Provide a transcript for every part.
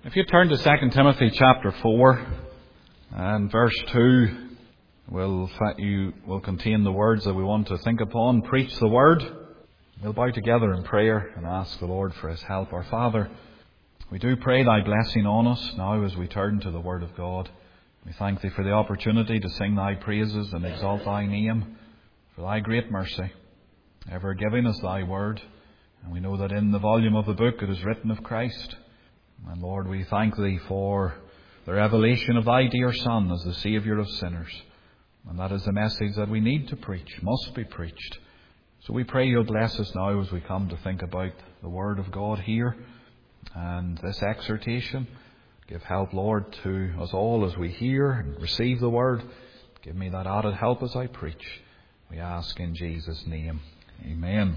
If you turn to 2 Timothy chapter 4 and verse 2 will contain the words that we want to think upon. Preach the word. We'll bow together in prayer and ask the Lord for His help. Our Father, we do pray Thy blessing on us now as we turn to the Word of God. We thank Thee for the opportunity to sing Thy praises and exalt Thy name, for Thy great mercy, ever giving us Thy word. And we know that in the volume of the book it is written of Christ. And Lord, we thank Thee for the revelation of Thy dear Son as the Saviour of sinners. And that is the message that we need to preach, must be preached. So we pray You'll bless us now as we come to think about the Word of God here and this exhortation. Give help, Lord, to us all as we hear and receive the Word. Give me that added help as I preach. We ask in Jesus' name. Amen.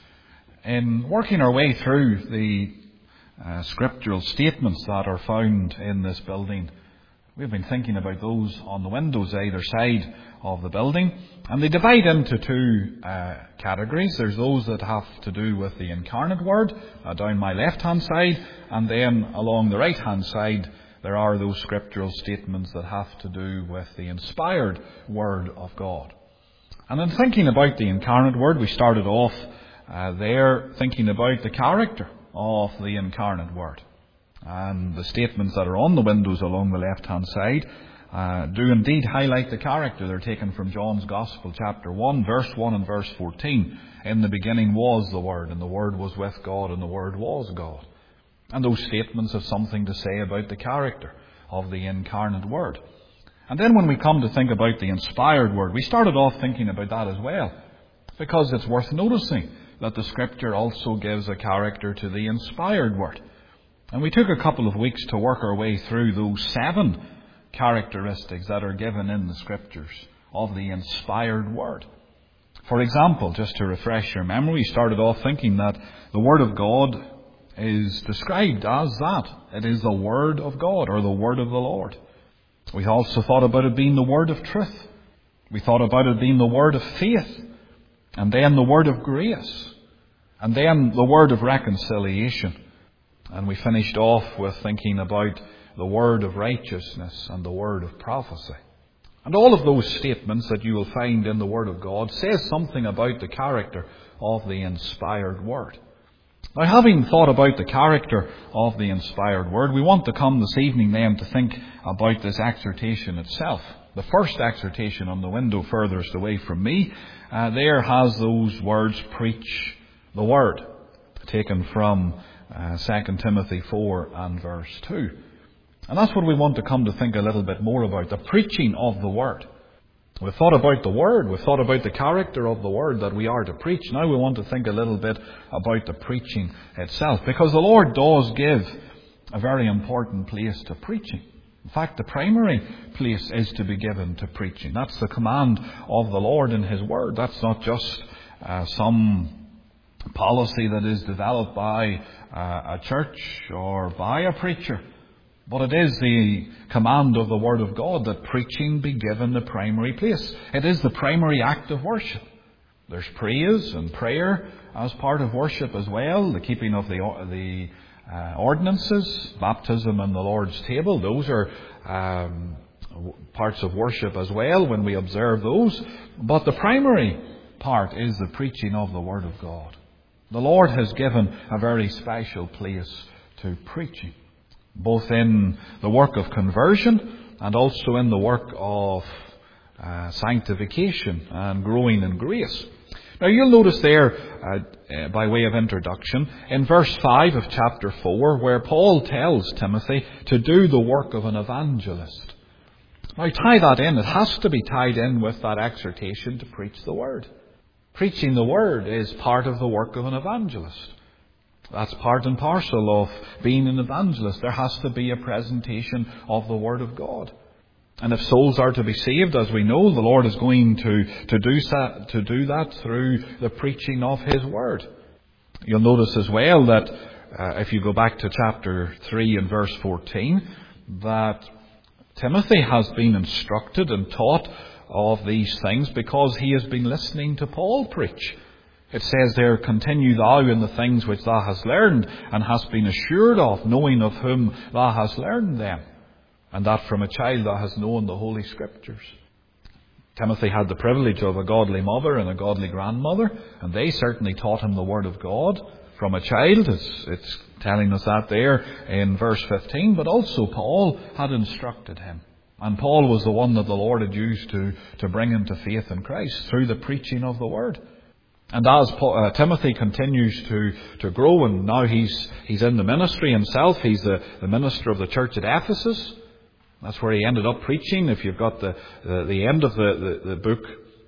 In working our way through the scriptural statements that are found in this building, we've been thinking about those on the windows either side of the building, and they divide into two categories. There's those that have to do with the incarnate Word down my left hand side, and then along the right hand side there are those scriptural statements that have to do with the inspired Word of God. And in thinking about the incarnate Word, we started off there thinking about the character of the incarnate Word. And the statements that are on the windows along the left-hand side do indeed highlight the character. They're taken from John's Gospel, chapter 1, verse 1 and verse 14. In the beginning was the Word, and the Word was with God, and the Word was God. And those statements have something to say about the character of the incarnate Word. And then when we come to think about the inspired Word, we started off thinking about that as well, because it's worth noticing that the Scripture also gives a character to the inspired Word. And we took a couple of weeks to work our way through those 7 characteristics that are given in the Scriptures of the inspired Word. For example, just to refresh your memory, we started off thinking that the Word of God is described as that. It is the Word of God, or the Word of the Lord. We also thought about it being the Word of truth. We thought about it being the Word of faith, and then the Word of grace, and then the Word of reconciliation. And we finished off with thinking about the Word of righteousness and the Word of prophecy. And all of those statements that you will find in the Word of God says something about the character of the inspired Word. Now, having thought about the character of the inspired Word, we want to come this evening then to think about this exhortation itself. The first exhortation on the window furthest away from me, there has those words, preach the Word, taken from 2 Timothy 4 and verse 2. And that's what we want to come to think a little bit more about, the preaching of the Word. We've thought about the Word, we've thought about the character of the Word that we are to preach. Now we want to think a little bit about the preaching itself, because the Lord does give a very important place to preaching. In fact, the primary place is to be given to preaching. That's the command of the Lord in His Word. That's not just some policy that is developed by a church or by a preacher, but it is the command of the Word of God that preaching be given the primary place. It is the primary act of worship. There's praise and prayer as part of worship as well, the keeping of the ordinances, baptism and the Lord's table. Those are parts of worship as well when we observe those. But the primary part is the preaching of the Word of God. The Lord has given a very special place to preaching, both in the work of conversion and also in the work of sanctification and growing in grace. Now you'll notice there, by way of introduction, in verse 5 of chapter 4, where Paul tells Timothy to do the work of an evangelist. Now tie that in. It has to be tied in with that exhortation to preach the Word. Preaching the Word is part of the work of an evangelist. That's part and parcel of being an evangelist. There has to be a presentation of the Word of God. And if souls are to be saved, as we know, the Lord is going to do that through the preaching of His Word. You'll notice as well that if you go back to chapter 3 and verse 14, that Timothy has been instructed and taught of these things because he has been listening to Paul preach. It says there, continue thou in the things which thou hast learned, and hast been assured of, knowing of whom thou hast learned them, and that from a child thou hast known the Holy Scriptures. Timothy had the privilege of a godly mother and a godly grandmother, and they certainly taught him the Word of God from a child. It's telling us that there in verse 15. But also Paul had instructed him. And Paul was the one that the Lord had used to bring him to faith in Christ through the preaching of the Word. And as Timothy continues to grow, and now he's in the ministry himself, he's the minister of the church at Ephesus. That's where he ended up preaching. If you've got the end of the book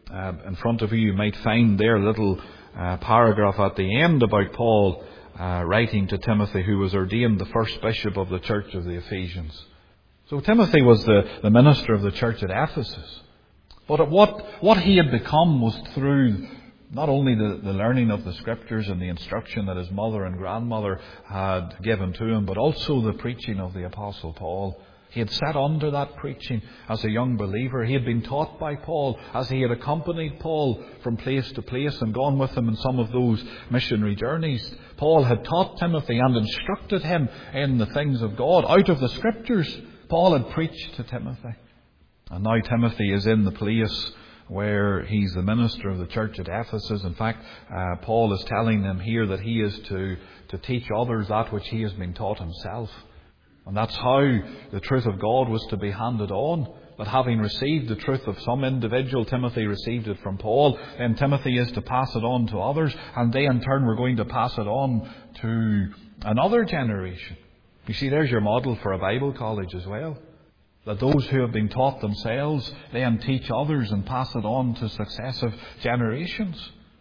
in front of you, you might find there a little paragraph at the end about Paul writing to Timothy, who was ordained the first bishop of the church of the Ephesians. So Timothy was the minister of the church at Ephesus. But what he had become was through not only the learning of the Scriptures and the instruction that his mother and grandmother had given to him, but also the preaching of the Apostle Paul. He had sat under that preaching as a young believer. He had been taught by Paul as he had accompanied Paul from place to place and gone with him in some of those missionary journeys. Paul had taught Timothy and instructed him in the things of God out of the Scriptures. Paul had preached to Timothy. And now Timothy is in the place where he's the minister of the church at Ephesus. In fact, Paul is telling them here that he is to teach others that which he has been taught himself. And that's how the truth of God was to be handed on. That having received the truth of some individual, Timothy received it from Paul, and Timothy is to pass it on to others, and they in turn were going to pass it on to another generation. You see, there's your model for a Bible college as well. That those who have been taught themselves then teach others and pass it on to successive generations.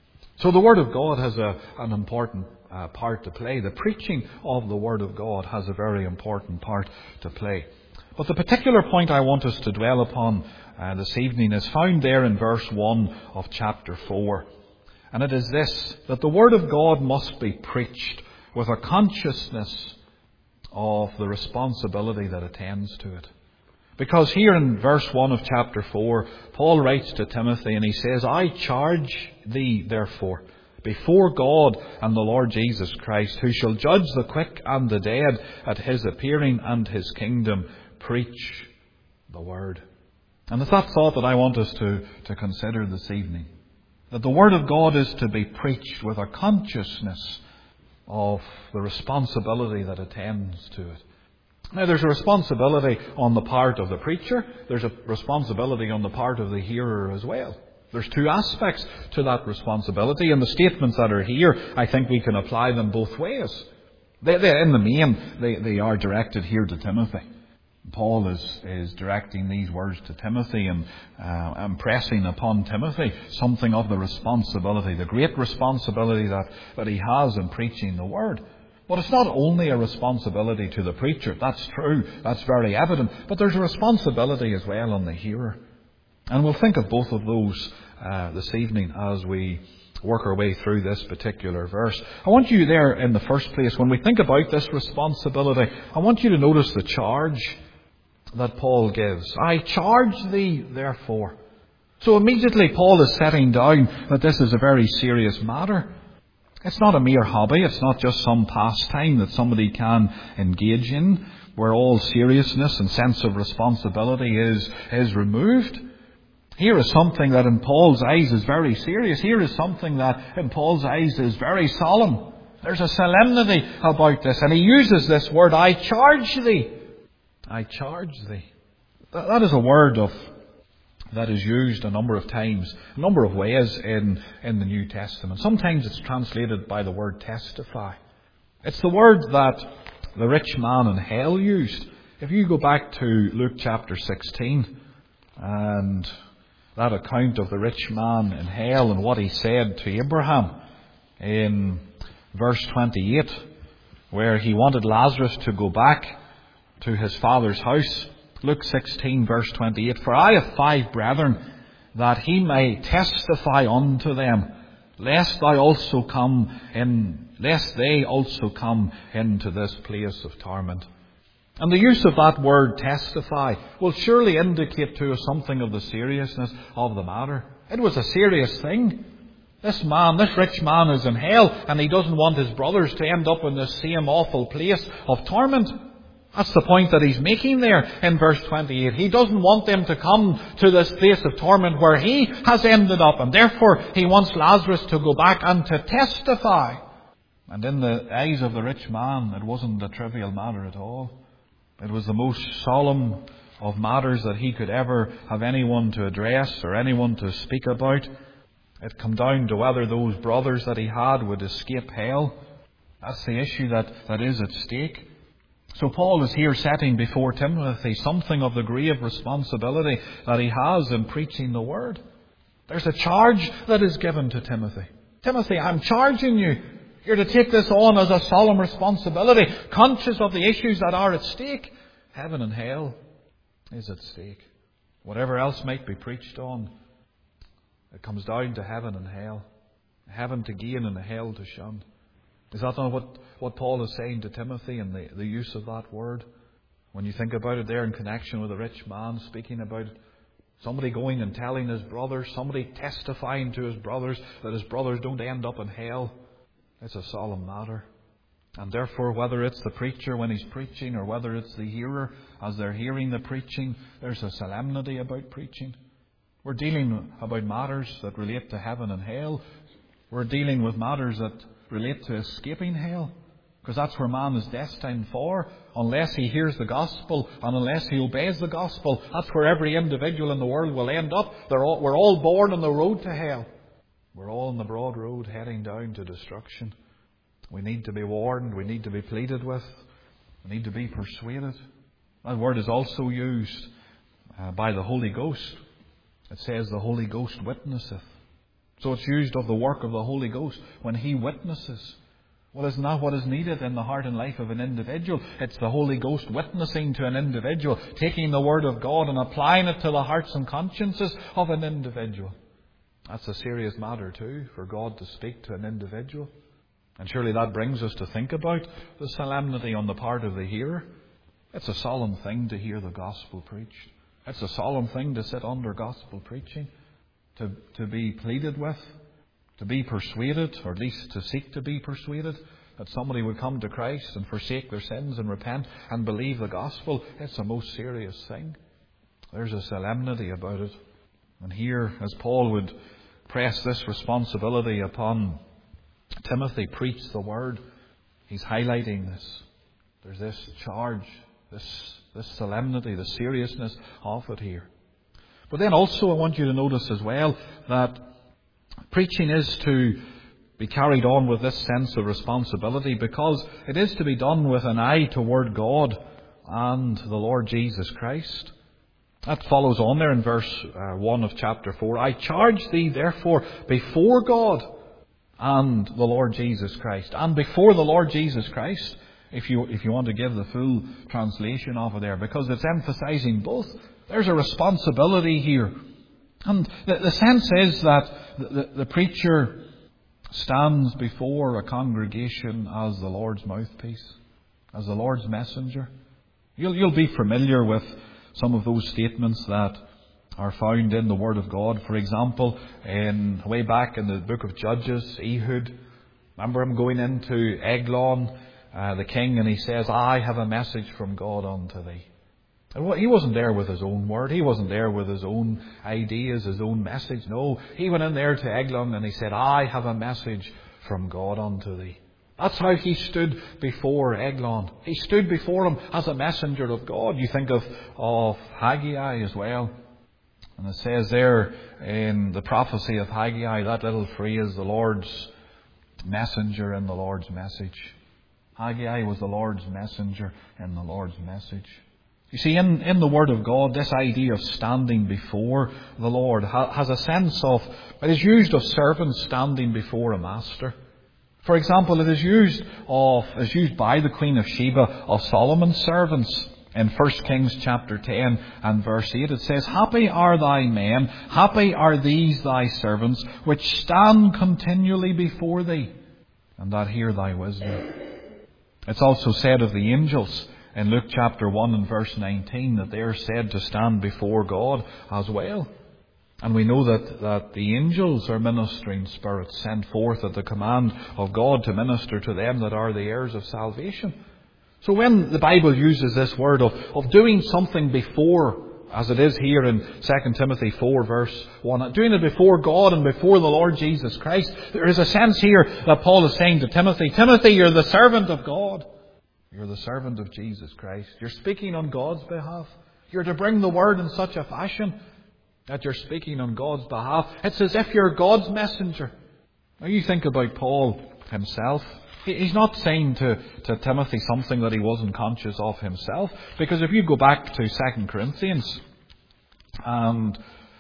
So the Word of God has an important part to play. The preaching of the Word of God has a very important part to play. But the particular point I want us to dwell upon this evening is found there in verse 1 of chapter 4. And it is this, that the Word of God must be preached with a consciousness of the responsibility that attends to it. Because here in verse 1 of chapter 4, Paul writes to Timothy and he says, I charge thee, therefore, before God and the Lord Jesus Christ, who shall judge the quick and the dead at his appearing and his kingdom, preach the Word. And it's that thought that I want us to consider this evening. That the Word of God is to be preached with a consciousness of the responsibility that attends to it. Now, there's a responsibility on the part of the preacher. There's a responsibility on the part of the hearer as well. There's two aspects to that responsibility, and the statements that are here, I think we can apply them both ways. They in the main, they are directed here to Timothy. Paul is directing these words to Timothy and impressing upon Timothy something of the responsibility, the great responsibility that he has in preaching the Word. But it's not only a responsibility to the preacher. That's true. That's very evident. But there's a responsibility as well on the hearer. And we'll think of both of those this evening as we work our way through this particular verse. I want you there in the first place, when we think about this responsibility, I want you to notice the charge that Paul gives. I charge thee, therefore. So immediately Paul is setting down that this is a very serious matter. It's not a mere hobby. It's not just some pastime that somebody can engage in where all seriousness and sense of responsibility is removed. Here is something that in Paul's eyes is very serious. Here is something that in Paul's eyes is very solemn. There's a solemnity about this. And he uses this word, I charge thee. I charge thee. That is a word that is used a number of times, a number of ways in the New Testament. Sometimes it's translated by the word testify. It's the word that the rich man in hell used. If you go back to Luke chapter 16 and that account of the rich man in hell and what he said to Abraham in verse 28, where he wanted Lazarus to go back to his father's house. Luke 16 verse 28, for I have 5 brethren, that he may testify unto them, lest they also come into this place of torment. And the use of that word testify will surely indicate to us something of the seriousness of the matter. It was a serious thing. This man, this rich man, is in hell, and he doesn't want his brothers to end up in the same awful place of torment. That's the point that he's making there in verse 28. He doesn't want them to come to this place of torment where he has ended up, and therefore he wants Lazarus to go back and to testify. And in the eyes of the rich man, it wasn't a trivial matter at all. It was the most solemn of matters that he could ever have anyone to address or anyone to speak about. It come down to whether those brothers that he had would escape hell. That's the issue that is at stake. So Paul is here setting before Timothy something of the grave responsibility that he has in preaching the word. There's a charge that is given to Timothy. Timothy, I'm charging you. You're to take this on as a solemn responsibility, conscious of the issues that are at stake. Heaven and hell is at stake. Whatever else might be preached on, it comes down to heaven and hell. Heaven to gain and hell to shun. Is that not what Paul is saying to Timothy in the use of that word? When you think about it there in connection with a rich man speaking about it, somebody going and telling his brothers, somebody testifying to his brothers that his brothers don't end up in hell. It's a solemn matter. And therefore, whether it's the preacher when he's preaching or whether it's the hearer as they're hearing the preaching, there's a solemnity about preaching. We're dealing about matters that relate to heaven and hell. We're dealing with matters that relate to escaping hell. Because that's where man is destined for. Unless he hears the gospel and unless he obeys the gospel, that's where every individual in the world will end up. We're all born on the road to hell. We're all on the broad road heading down to destruction. We need to be warned. We need to be pleaded with. We need to be persuaded. That word is also used by the Holy Ghost. It says the Holy Ghost witnesseth. So it's used of the work of the Holy Ghost when He witnesses. Well, isn't that what is needed in the heart and life of an individual? It's the Holy Ghost witnessing to an individual, taking the Word of God and applying it to the hearts and consciences of an individual. That's a serious matter too, for God to speak to an individual. And surely that brings us to think about the solemnity on the part of the hearer. It's a solemn thing to hear the gospel preached. It's a solemn thing to sit under gospel preaching, to be pleaded with, to be persuaded, or at least to seek to be persuaded, that somebody would come to Christ and forsake their sins and repent and believe the gospel. It's a most serious thing. There's a solemnity about it. And here, as Paul would press this responsibility upon Timothy, preach the word, he's highlighting this. There's this charge, this solemnity, the seriousness of it here. But then also I want you to notice as well that preaching is to be carried on with this sense of responsibility, because it is to be done with an eye toward God and the Lord Jesus Christ. That follows on there in verse 1 of chapter 4. I charge thee therefore before God and the Lord Jesus Christ. And before the Lord Jesus Christ, if you want to give the full translation of it there, because it's emphasizing both. There's a responsibility here. And the sense is that the preacher stands before a congregation as the Lord's mouthpiece, as the Lord's messenger. You'll be familiar with some of those statements that are found in the Word of God. For example, way back in the book of Judges, Ehud, remember him going into Eglon, the king, and he says, I have a message from God unto thee. And he wasn't there with his own word. He wasn't there with his own ideas, his own message. No, he went in there to Eglon and he said, I have a message from God unto thee. That's how he stood before Eglon. He stood before him as a messenger of God. You think of Haggai as well. And it says there in the prophecy of Haggai, that little phrase, the Lord's messenger and the Lord's message. Haggai was the Lord's messenger and the Lord's message. You see, in the Word of God, this idea of standing before the Lord has a sense of, it is used of servants standing before a master. For example, it is used by the Queen of Sheba of Solomon's servants. In 1 Kings chapter 10 and verse 8 it says, Happy are thy men, happy are these thy servants, which stand continually before thee, and that hear thy wisdom. It's also said of the angels in Luke chapter 1 and verse 19 that they are said to stand before God as well. And we know that the angels are ministering spirits sent forth at the command of God to minister to them that are the heirs of salvation. So when the Bible uses this word of doing something before, as it is here in 2 Timothy 4 verse 1, doing it before God and before the Lord Jesus Christ, there is a sense here that Paul is saying to Timothy, Timothy, you're the servant of God. You're the servant of Jesus Christ. You're speaking on God's behalf. You're to bring the word in such a fashion that you're speaking on God's behalf. It's as if you're God's messenger. Now you think about Paul himself. He's not saying to Timothy something that he wasn't conscious of himself. Because if you go back to 2 Corinthians and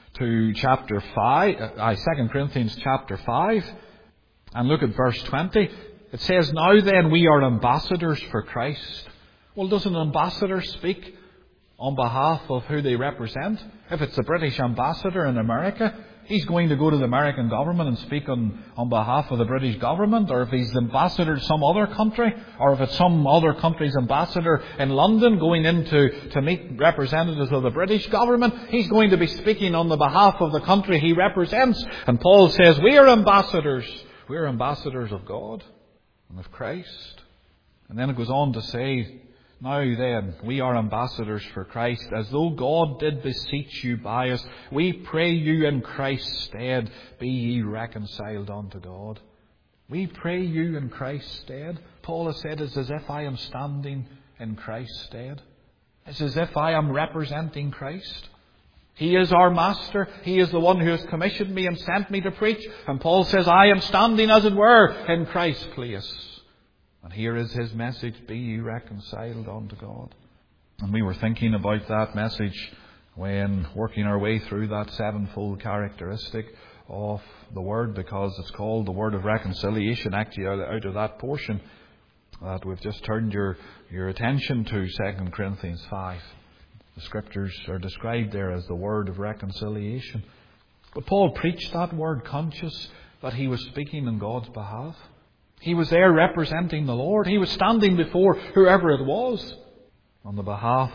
to chapter 5, 2 Corinthians chapter 5, and look at verse 20, it says, now then we are ambassadors for Christ. Well, does an ambassador speak on behalf of who they represent? If it's the British ambassador in America, he's going to go to the American government and speak on behalf of the British government. Or if he's the ambassador to some other country, or if it's some other country's ambassador in London going in to meet representatives of the British government, he's going to be speaking on the behalf of the country he represents. And Paul says, we are ambassadors. We are ambassadors of God and of Christ. And then it goes on to say, now then, we are ambassadors for Christ, as though God did beseech you by us. We pray you in Christ's stead, be ye reconciled unto God. We pray you in Christ's stead. Paul has said, it's as if I am standing in Christ's stead. It's as if I am representing Christ. He is our master. He is the one who has commissioned me and sent me to preach. And Paul says, I am standing, as it were, in Christ's place. And here is his message, be ye reconciled unto God. And we were thinking about that message when working our way through that sevenfold characteristic of the Word, because it's called the Word of Reconciliation, actually out of that portion that we've just turned your attention to, 2 Corinthians 5. The Scriptures are described there as the Word of Reconciliation. But Paul preached that word conscious that he was speaking on God's behalf. He was there representing the Lord. He was standing before whoever it was on the behalf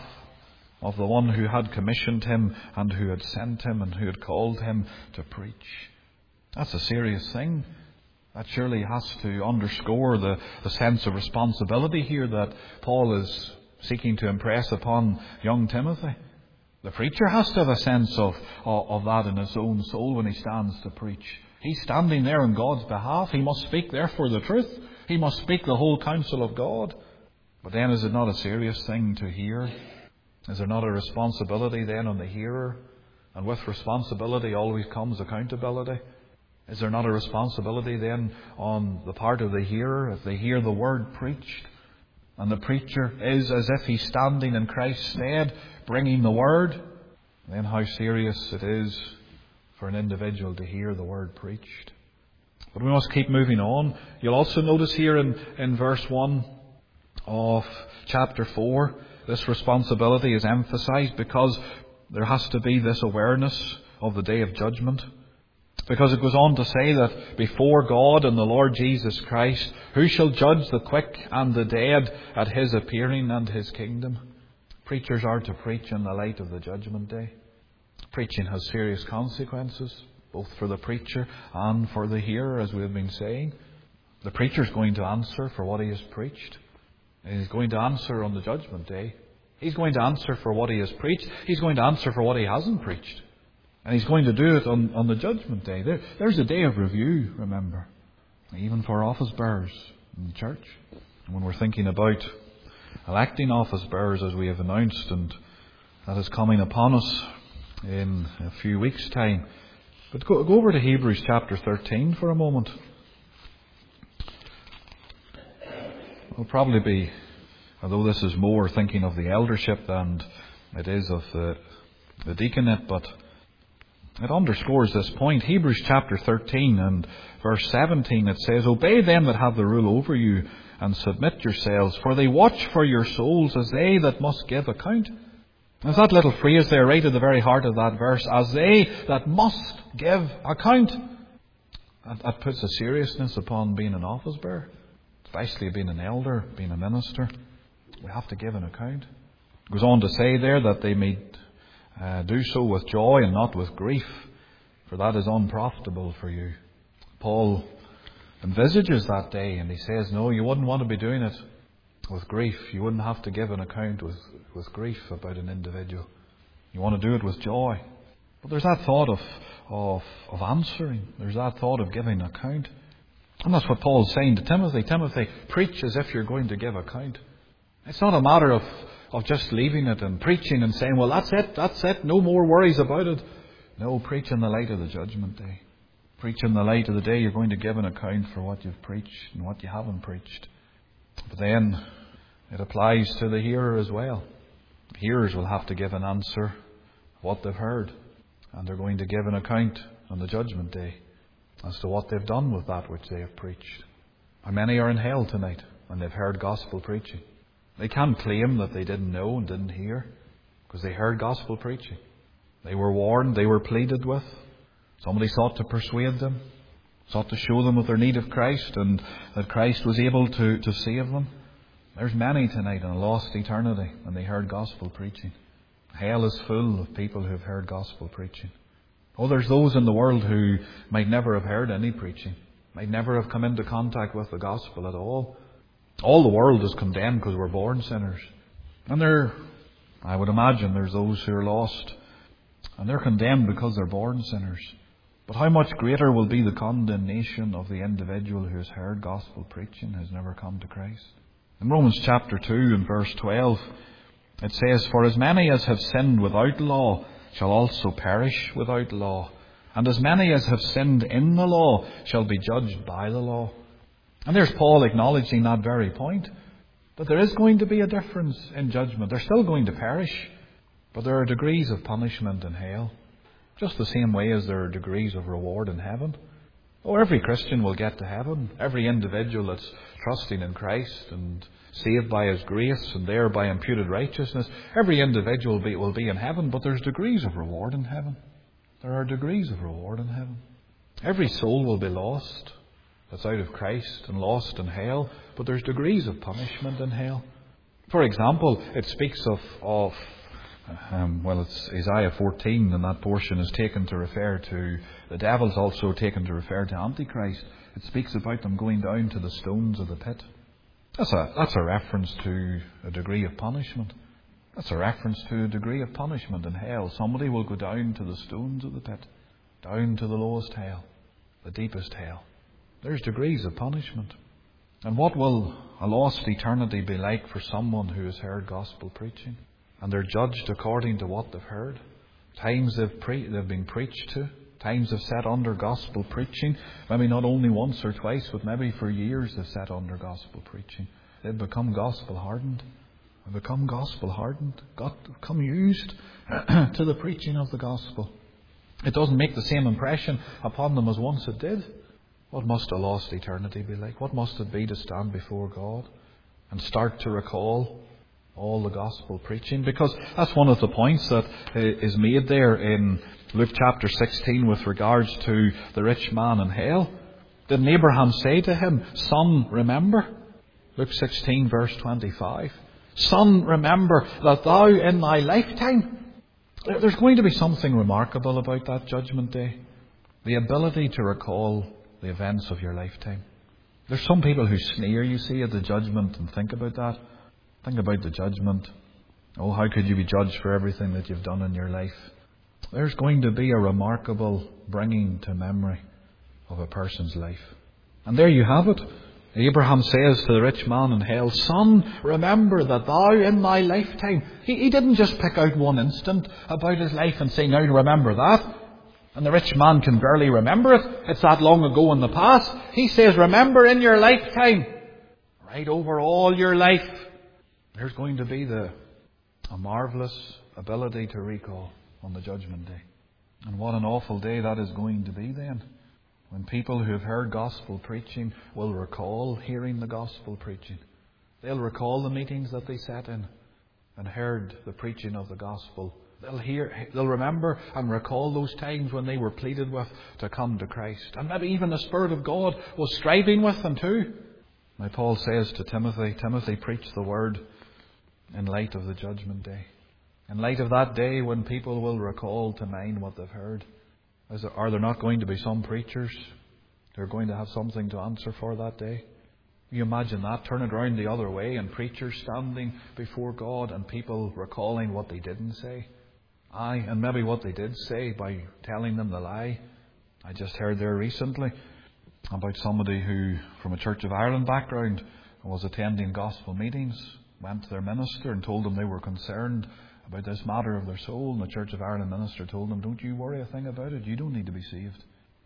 of the one who had commissioned him and who had sent him and who had called him to preach. That's a serious thing. That surely has to underscore the sense of responsibility here that Paul is seeking to impress upon young Timothy. The preacher has to have a sense of that in his own soul when he stands to preach. He's standing there on God's behalf. He must speak therefore the truth. He must speak the whole counsel of God. But then is it not a serious thing to hear? Is there not a responsibility then on the hearer? And with responsibility always comes accountability. Is there not a responsibility then on the part of the hearer if they hear the word preached? And the preacher is as if he's standing in Christ's stead, bringing the word. Then how serious it is for an individual to hear the word preached. But we must keep moving on. You'll also notice here in verse 1 of chapter 4, this responsibility is emphasized because there has to be this awareness of the day of judgment. Because it goes on to say that before God and the Lord Jesus Christ, who shall judge the quick and the dead at his appearing and his kingdom? Preachers are to preach in the light of the judgment day. Preaching has serious consequences, both for the preacher and for the hearer, as we have been saying. The preacher is going to answer for what he has preached. He's going to answer on the judgment day. He's going to answer for what he has preached. He's going to answer for what he hasn't preached. And he's going to do it on the judgment day. There's a day of review, remember, even for office bearers in the church. And when we're thinking about electing office bearers, as we have announced, and that is coming upon us in a few weeks' time. But go over to Hebrews chapter 13 for a moment. It'll probably be, although this is more thinking of the eldership than it is of the deaconate, but it underscores this point. Hebrews chapter 13 and verse 17, it says, obey them that have the rule over you, and submit yourselves, for they watch for your souls as they that must give account. There's that little phrase there right at the very heart of that verse, as they that must give account. That puts a seriousness upon being an office bearer, especially being an elder, being a minister. We have to give an account. It goes on to say there that they may do so with joy and not with grief, for that is unprofitable for you. Paul envisages that day, and he says, no, you wouldn't want to be doing it with grief. You wouldn't have to give an account with grief about an individual. You want to do it with joy. But there's that thought of answering. There's that thought of giving account. And that's what Paul's saying to Timothy. Timothy, preach as if you're going to give account. It's not a matter of just leaving it and preaching and saying, well, that's it, no more worries about it. No, preach in the light of the judgment day. Preach in the light of the day you're going to give an account for what you've preached and what you haven't preached. But then it applies to the hearer as well. The hearers will have to give an answer of what they've heard. And they're going to give an account on the judgment day as to what they've done with that which they have preached. How many are in hell tonight when they've heard gospel preaching? They can't claim that they didn't know and didn't hear, because they heard gospel preaching. They were warned, they were pleaded with. Somebody sought to persuade them, sought to show them of their need of Christ and that Christ was able to save them. There's many tonight in a lost eternity when they heard gospel preaching. Hell is full of people who have heard gospel preaching. Oh, there's those in the world who might never have heard any preaching, might never have come into contact with the gospel at all. All the world is condemned because we're born sinners. And I would imagine there's those who are lost, and they're condemned because they're born sinners. But how much greater will be the condemnation of the individual who has heard gospel preaching, has never come to Christ? In Romans chapter 2 and verse 12, it says, for as many as have sinned without law shall also perish without law. And as many as have sinned in the law shall be judged by the law. And there's Paul acknowledging that very point. That there is going to be a difference in judgment. They're still going to perish. But there are degrees of punishment in hell. Just the same way as there are degrees of reward in heaven. Oh, every Christian will get to heaven. Every individual that's trusting in Christ and saved by His grace and thereby imputed righteousness, every individual will be in heaven, but there's degrees of reward in heaven. There are degrees of reward in heaven. Every soul will be lost that's out of Christ and lost in hell, but there's degrees of punishment in hell. For example, it speaks of it's Isaiah 14, and that portion is taken to refer to the devil's also taken to refer to Antichrist. It speaks about them going down to the stones of the pit. That's a reference to a degree of punishment. That's a reference to a degree of punishment in hell. Somebody will go down to the stones of the pit, down to the lowest hell, the deepest hell. There's degrees of punishment. And what will a lost eternity be like for someone who has heard gospel preaching? And they're judged according to what they've heard. Times they've been preached to. Times they've sat under gospel preaching. Maybe not only once or twice, but maybe for years they've sat under gospel preaching. They've become gospel hardened. They've become gospel hardened. Become used to the preaching of the gospel. It doesn't make the same impression upon them as once it did. What must a lost eternity be like? What must it be to stand before God and start to recall all the gospel preaching? Because that's one of the points that is made there in Luke chapter 16 with regards to the rich man in hell. Didn't Abraham say to him, son, remember? Luke 16 verse 25. Son, remember that thou in thy lifetime. There's going to be something remarkable about that judgment day. The ability to recall the events of your lifetime. There's some people who sneer, you see, at the judgment and think about that. Think about the judgment. Oh, how could you be judged for everything that you've done in your life? There's going to be a remarkable bringing to memory of a person's life. And there you have it. Abraham says to the rich man in hell, son, remember that thou in thy lifetime. He didn't just pick out one instant about his life and say, now remember that. And the rich man can barely remember it. It's that long ago in the past. He says, remember in your lifetime. Right over all your life. There's going to be a marvellous ability to recall on the judgment day. And what an awful day that is going to be then. When people who have heard gospel preaching will recall hearing the gospel preaching. They'll recall the meetings that they sat in and heard the preaching of the gospel. They'll remember and recall those times when they were pleaded with to come to Christ. And maybe even the Spirit of God was striving with them too. Now Paul says to Timothy, preach the word in light of the judgment day. In light of that day when people will recall to mind what they've heard. Are there not going to be some preachers who are going to have something to answer for that day? You imagine that, turn it around the other way, and preachers standing before God and people recalling what they didn't say. Aye, and maybe what they did say by telling them the lie. I just heard there recently about somebody who, from a Church of Ireland background, was attending gospel meetings, went to their minister and told them they were concerned about this matter of their soul. And the Church of Ireland minister told them, don't you worry a thing about it. You don't need to be saved.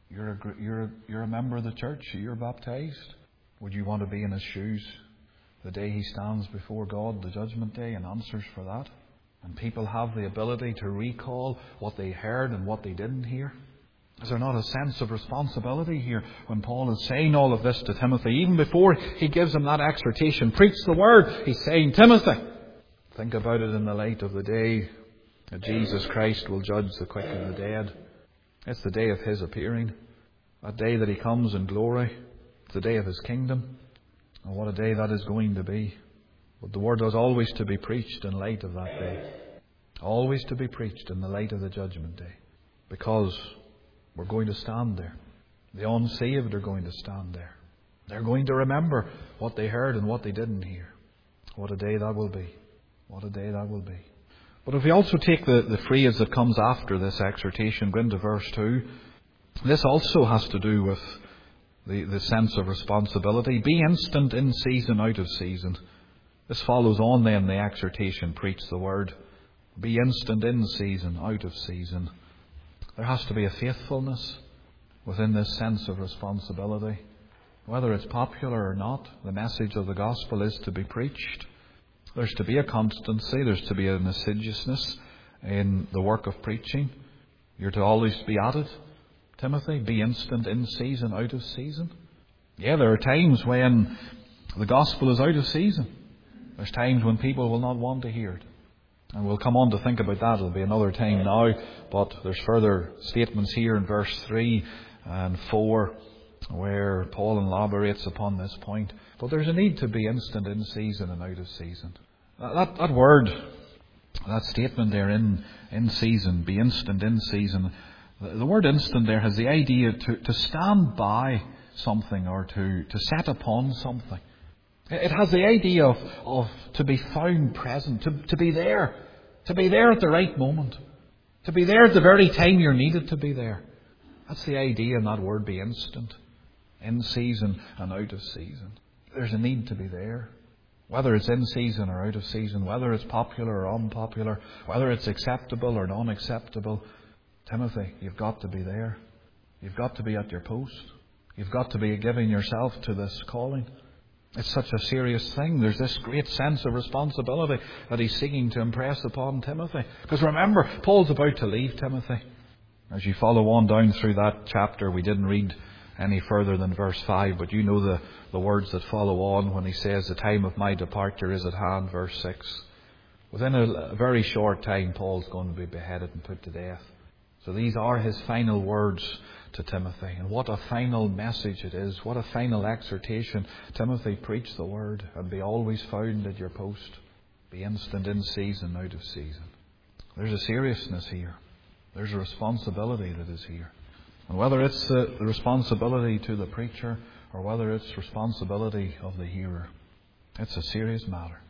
You're a member of the church. You're baptized. Would you want to be in his shoes the day he stands before God, the judgment day, and answers for that? And people have the ability to recall what they heard and what they didn't hear. Is there not a sense of responsibility here when Paul is saying all of this to Timothy? Even before he gives him that exhortation, preach the word, he's saying, Timothy, think about it in the light of the day that Jesus Christ will judge the quick and the dead. It's the day of his appearing. That day that he comes in glory. It's the day of his kingdom. And what a day that is going to be. But the word was always to be preached in light of that day. Always to be preached in the light of the judgment day. Because we're going to stand there. The unsaved are going to stand there. They're going to remember what they heard and what they didn't hear. What a day that will be. What a day that will be. But if we also take the phrase that comes after this exhortation, go into verse 2, this also has to do with the sense of responsibility. Be instant in season, out of season. This follows on then the exhortation, preach the word. Be instant in season, out of season. There has to be a faithfulness within this sense of responsibility. Whether it's popular or not, the message of the gospel is to be preached. There's to be a constancy, there's to be an assiduousness in the work of preaching. You're to always be at it. Timothy, be instant in season, out of season. Yeah, there are times when the gospel is out of season. There's times when people will not want to hear it. And we'll come on to think about that. It'll be another time now. But there's further statements here in verse 3 and 4 where Paul elaborates upon this point. But there's a need to be instant in season and out of season. That word, that statement there, in season, be instant in season. The word instant there has the idea to stand by something or to set upon something. It has the idea of to be found present, to be there at the right moment, to be there at the very time you're needed to be there. That's the idea in that word, be instant, in season and out of season. There's a need to be there. Whether it's in season or out of season, whether it's popular or unpopular, whether it's acceptable or unacceptable, Timothy, you've got to be there. You've got to be at your post. You've got to be giving yourself to this calling. It's such a serious thing. There's this great sense of responsibility that he's seeking to impress upon Timothy. Because remember, Paul's about to leave Timothy. As you follow on down through that chapter, we didn't read any further than verse 5, but you know the words that follow on when he says, the time of my departure is at hand, verse 6. Within a very short time, Paul's going to be beheaded and put to death. So these are his final words to Timothy. And what a final message it is. What a final exhortation. Timothy, preach the word and be always found at your post. Be instant in season, out of season. There's a seriousness here. There's a responsibility that is here. And whether it's the responsibility to the preacher or whether it's responsibility of the hearer, it's a serious matter.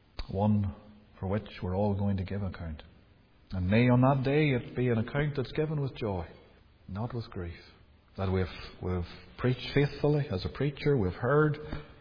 One for which we're all going to give account. And may on that day it be an account that's given with joy, not with grief. That we've preached faithfully as a preacher, we've heard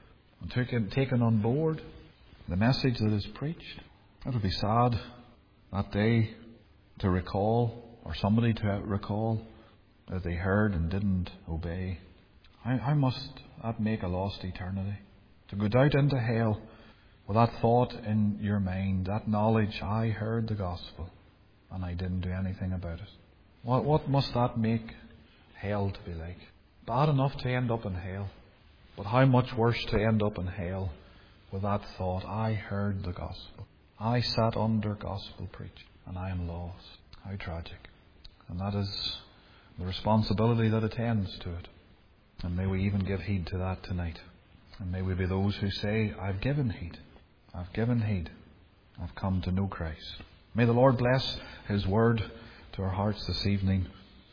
and taken on board the message that is preached. It would be sad that day to recall, or somebody to recall, that they heard and didn't obey. How must that make a lost eternity? To go down into hell with that thought in your mind, that knowledge, I heard the gospel and I didn't do anything about it. What must that make hell to be like? Bad enough to end up in hell, but how much worse to end up in hell with that thought, I heard the gospel. I sat under gospel preaching and I am lost. How tragic. And that is the responsibility that attends to it. And may we even give heed to that tonight. And may we be those who say, I've given heed. I've given heed. I've come to know Christ. May the Lord bless His word to our hearts this evening.